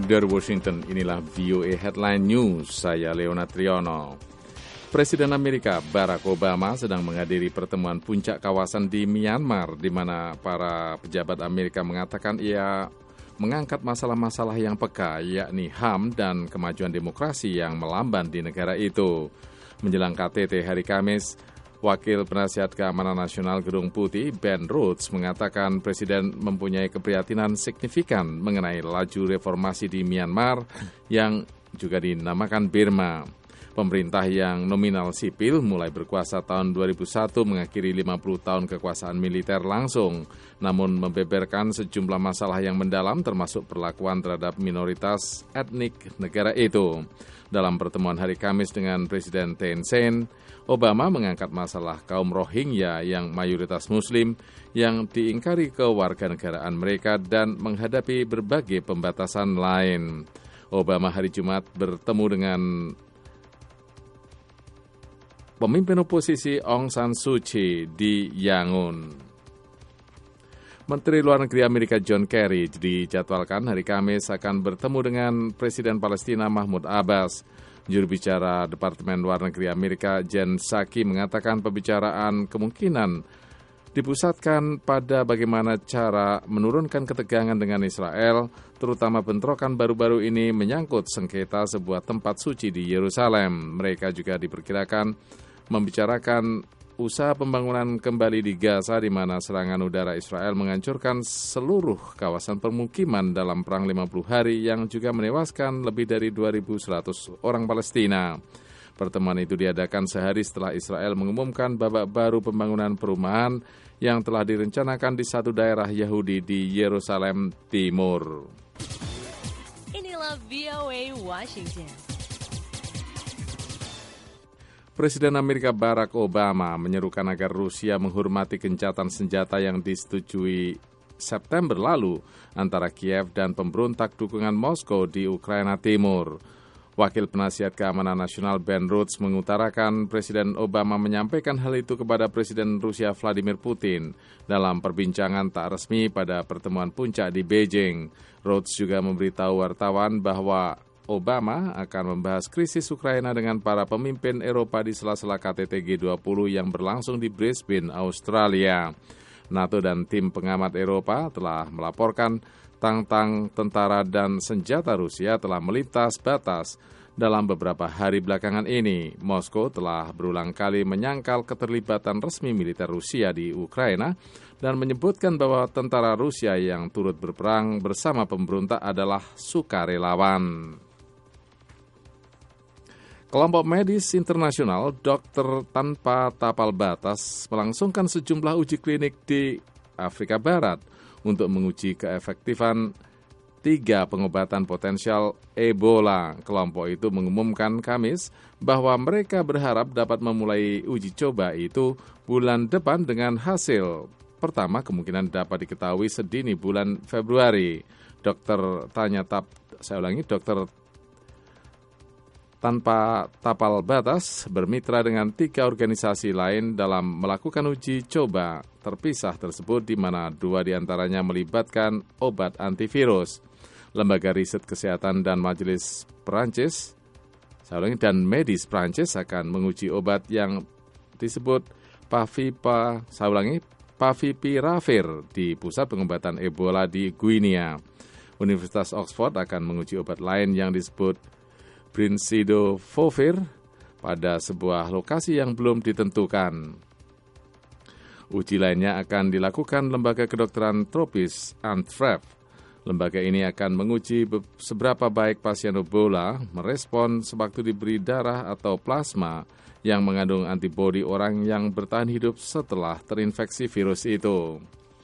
Dari Washington, inilah VOA Headline News, saya Leonard Triono. Presiden Amerika Barack Obama sedang menghadiri pertemuan puncak kawasan di Myanmar, di mana para pejabat Amerika mengatakan ia mengangkat masalah-masalah yang peka, yakni HAM dan kemajuan demokrasi yang melamban di negara itu. Menjelang KTT hari Kamis, Wakil Penasihat Keamanan Nasional Gedung Putih, Ben Rhodes, mengatakan Presiden mempunyai keprihatinan signifikan mengenai laju reformasi di Myanmar yang juga dinamakan Burma. Pemerintah yang nominal sipil mulai berkuasa tahun 2001 mengakhiri 50 tahun kekuasaan militer langsung, namun membeberkan sejumlah masalah yang mendalam termasuk perlakuan terhadap minoritas etnik negara itu. Dalam pertemuan hari Kamis dengan Presiden Thein Sein, Obama mengangkat masalah kaum Rohingya yang mayoritas Muslim yang diingkari kewarganegaraan mereka dan menghadapi berbagai pembatasan lain. Obama hari Jumat bertemu dengan pemimpin oposisi Aung San Suu Kyi di Yangon. Menteri Luar Negeri Amerika John Kerry dijadwalkan hari Kamis akan bertemu dengan Presiden Palestina Mahmud Abbas. Juru bicara Departemen Luar Negeri Amerika Jen Psaki mengatakan pembicaraan kemungkinan dipusatkan pada bagaimana cara menurunkan ketegangan dengan Israel, terutama bentrokan baru-baru ini menyangkut sengketa sebuah tempat suci di Yerusalem. Mereka juga diperkirakan membicarakan usaha pembangunan kembali di Gaza, di mana serangan udara Israel menghancurkan seluruh kawasan permukiman dalam perang 50 hari yang juga menewaskan lebih dari 2.100 orang Palestina. Pertemuan itu diadakan sehari setelah Israel mengumumkan babak baru pembangunan perumahan yang telah direncanakan di satu daerah Yahudi di Yerusalem Timur. Inilah VOA Washington. Presiden Amerika Barack Obama menyerukan agar Rusia menghormati gencatan senjata yang disetujui September lalu antara Kiev dan pemberontak dukungan Moskow di Ukraina Timur. Wakil Penasihat Keamanan Nasional Ben Rhodes mengutarakan Presiden Obama menyampaikan hal itu kepada Presiden Rusia Vladimir Putin dalam perbincangan tak resmi pada pertemuan puncak di Beijing. Rhodes juga memberitahu wartawan bahwa Obama akan membahas krisis Ukraina dengan para pemimpin Eropa di sela-sela KTT G20 yang berlangsung di Brisbane, Australia. NATO dan tim pengamat Eropa telah melaporkan tentang tentara dan senjata Rusia telah melintas batas dalam beberapa hari belakangan ini. Moskow telah berulang kali menyangkal keterlibatan resmi militer Rusia di Ukraina dan menyebutkan bahwa tentara Rusia yang turut berperang bersama pemberontak adalah sukarelawan. Kelompok medis internasional Dokter Tanpa Tapal Batas melangsungkan sejumlah uji klinik di Afrika Barat untuk menguji keefektifan 3 pengobatan potensial Ebola. Kelompok itu mengumumkan Kamis bahwa mereka berharap dapat memulai uji coba itu bulan depan dengan hasil pertama kemungkinan dapat diketahui sedini bulan Februari. Dokter Tanpa Tapal Batas bermitra dengan 3 organisasi lain dalam melakukan uji coba terpisah tersebut, di mana 2 diantaranya melibatkan obat antivirus. Lembaga Riset Kesehatan dan Medis Prancis akan menguji obat yang disebut Favipiravir di pusat pengobatan Ebola di Guinea. Universitas Oxford akan menguji obat lain yang disebut Brincidofovir pada sebuah lokasi yang belum ditentukan. Uji lainnya akan dilakukan Lembaga Kedokteran Tropis Antwerp. Lembaga ini akan menguji seberapa baik pasien Ebola merespon sewaktu diberi darah atau plasma yang mengandung antibodi orang yang bertahan hidup setelah terinfeksi virus itu.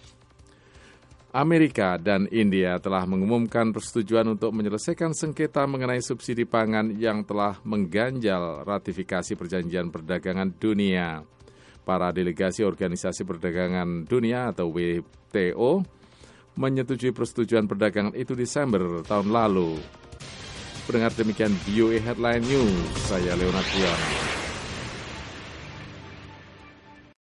Amerika dan India telah mengumumkan persetujuan untuk menyelesaikan sengketa mengenai subsidi pangan yang telah mengganjal ratifikasi Perjanjian Perdagangan Dunia. Para delegasi Organisasi Perdagangan Dunia atau WTO menyetujui persetujuan perdagangan itu Desember tahun lalu. Pendengar, demikian VOA Headline News, saya Leonard Triono.